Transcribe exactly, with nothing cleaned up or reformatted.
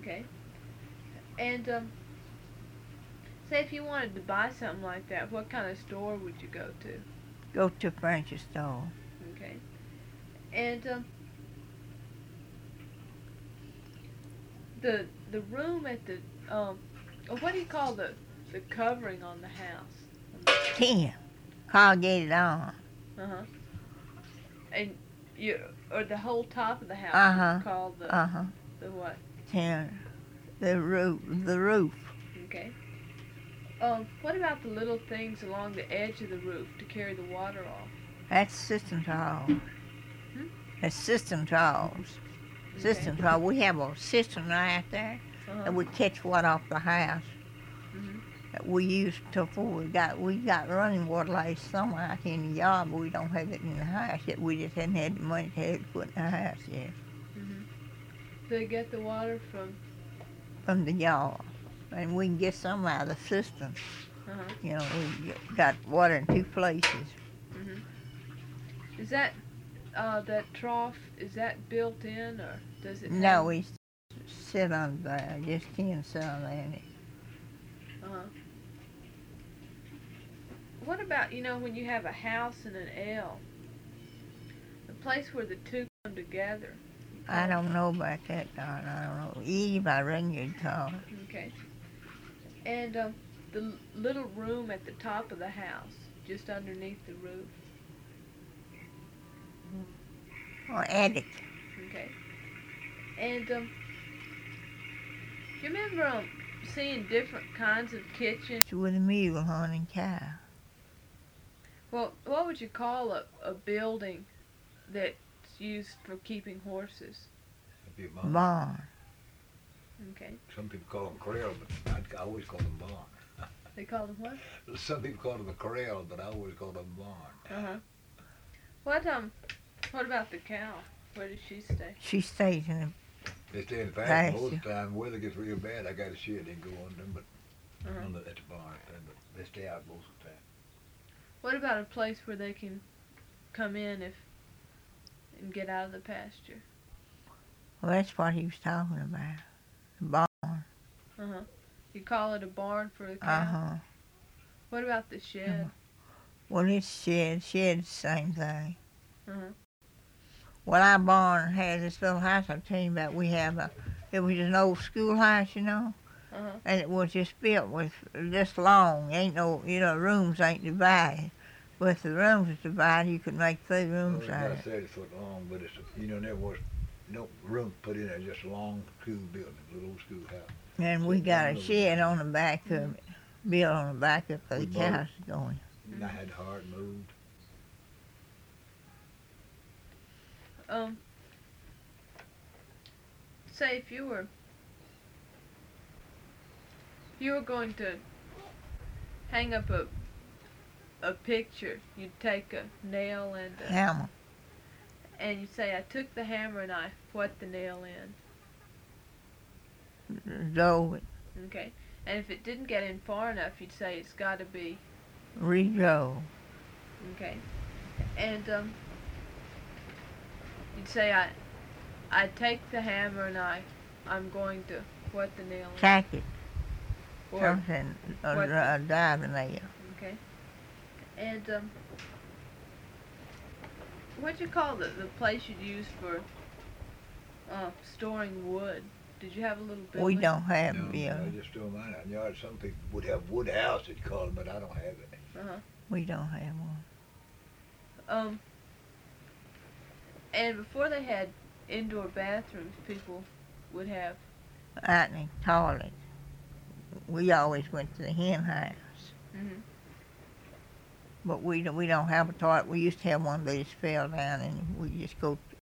Okay. And um, say if you wanted to buy something like that, what kind of store would you go to? Go to a furniture store. Okay. And um, the the room at the um, oh, what do you call the the covering on the house? Tin. Corrugated on. Uh huh. And you or the whole top of the house Uh huh. is called the Uh huh. the what? Tin. The roof. The roof. Okay. Um, what about the little things along the edge of the roof to carry the water off? That's cistern trawls. Hmm? That's cistern trawls. Cistern trawl. We have a cistern right there Uh-huh. that we catch water off the house. Mhm. That we use till before we got we got running water like somewhere out here in the yard, but we don't have it in the house yet. We just hadn't had the money to have it put in the house yet. Mhm. Do they get the water from? From the yard, and we can get some out of the cistern. Uh huh. You know, we get- got water in two places. Mhm. Is that uh that trough? Is that built in or does it? No, have- we sit under there. Just can't sit under there. Uh-huh. What about, you know, when you have a house and an L, the place where the two come together? I don't know about that, darn. I don't know. Eve, I reckon you'd call it. Okay. And um, the l- little room at the top of the house, just underneath the roof. Or attic. Okay. And um, do you remember um, seeing different kinds of kitchens? With a mule hunting cow. Well, what would you call a, a building that's used for keeping horses? That'd be a barn. Barn. Okay. Some people call them corral, but I'd, I always call them barn. They call them what? Some people call them a corral, but I always call them barn. Uh huh. What um, what about the cow? Where does she stay? She stays in They stay in the Pasture. pasture most of the time. Weather gets real bad, I got a shed they go on them, but Uh-huh. on the, at the barn, but they stay out most of the time. What about a place where they can come in if and get out of the pasture? Well, that's what he was talking about. The barn. Uh huh. You call it a barn for the cow. Uh huh. What about the shed? Well, it's shed. Shed's the same thing. Uh huh. Well, our barn has this little house I tell you about. We have a, it was an old schoolhouse, you know, Uh huh. and it was just built with this long. Ain't no, you know, rooms ain't divided. But if the rooms was divided, you could make three Well, rooms it's out about of it. thirty foot long, but it's, you know, there was no room put in there, just a long school building, little old schoolhouse. And we got a shed on the back of it, built on the back of it for the We bought it. cows going. And I had hard moved. Um. Say if you were if you were going to hang up a a picture, you'd take a nail and a, Hammer. and you'd say, I took the hammer and I wet the nail in. Drove it. Okay. And if it didn't get in far enough, you'd say it's got to be. Re-drove. Okay. And um, you'd say, I I take the hammer and I I'm going to wet the nail in. Tack it. Or, Something. A, what- a driving nail. okay. And um, what'd you call the the place you'd use for uh, storing wood? Did you have a little building? We don't have No, a building. I just don't mind it. Yard, some people would have wood house, they'd call it, but I don't have it. Uh-huh. We don't have one. Um, and before they had indoor bathrooms, people would have. Out in the toilet. We always went to the hen house. Mhm. But we don't, we don't have a toilet. We used to have one, but it's fell down, and we just go